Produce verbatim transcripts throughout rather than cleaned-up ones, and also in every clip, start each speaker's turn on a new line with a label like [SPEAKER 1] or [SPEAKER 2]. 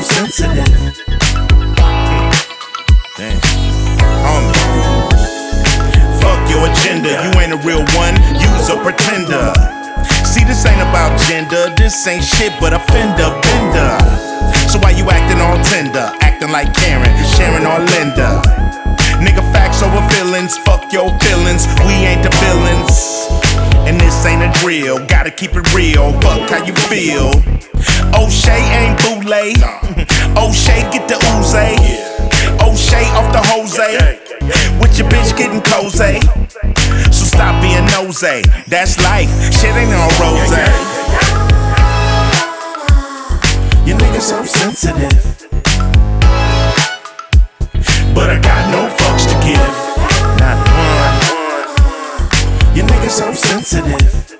[SPEAKER 1] sensitive.
[SPEAKER 2] Damn. Homie. Fuck your agenda, you ain't a real one, you's a pretender. See, this ain't about gender, this ain't shit but a fender bender. So why you acting all tender, acting like Karen, Sharon or Linda? Nigga, facts over feelings, fuck your feelings, we ain't the villains. And this ain't a drill, gotta keep it real, fuck how you feel. O'Shea ain't bootleg, O'Shea get the ooze. O'Shea off the Jose, with your bitch getting cozy. So stop being nosy, that's life, shit ain't no rose.
[SPEAKER 1] You niggas so sensitive,
[SPEAKER 2] but I got no fucks to give, not one.
[SPEAKER 1] You niggas so sensitive.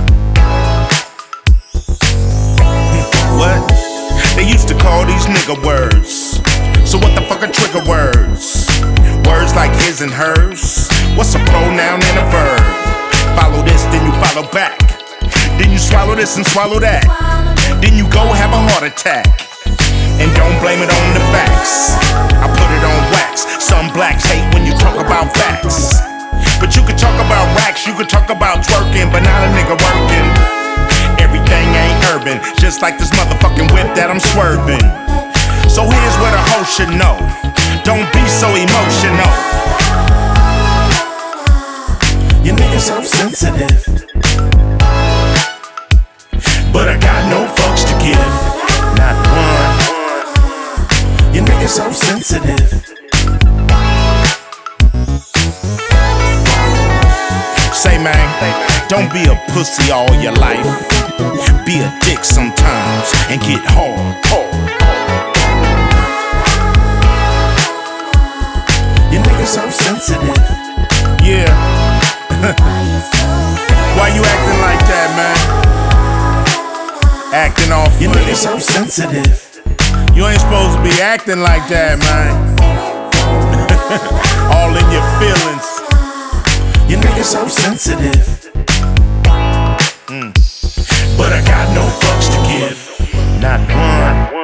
[SPEAKER 2] What? They used to call these nigga words. So what the fuck are trigger words? Words like his and hers. What's a pronoun and a verb? Follow this, then you follow back. Then you swallow this and swallow that. Then you go have a heart attack. And don't blame it on the facts. I put it on wax. Some blacks hate when you talk about facts. But you could talk about racks, you could talk about twerking, but not a nigga working. Everything ain't urban, just like this motherfucking whip that I'm swerving. So here's what a hoe should know. Don't be so emotional.
[SPEAKER 1] You niggas so sensitive,
[SPEAKER 2] but I got no fucks to give, not one.
[SPEAKER 1] You niggas so sensitive.
[SPEAKER 2] Say man, don't be a pussy all your life. Be a dick sometimes and get hard.
[SPEAKER 1] You niggas so sensitive.
[SPEAKER 2] Yeah. Why you acting like that, man? Acting all funny.
[SPEAKER 1] You niggas so sensitive.
[SPEAKER 2] You ain't supposed to be acting like that, man. All in your feelings.
[SPEAKER 1] You niggas so sensitive.
[SPEAKER 2] Mm. But I got no fucks to give, not one.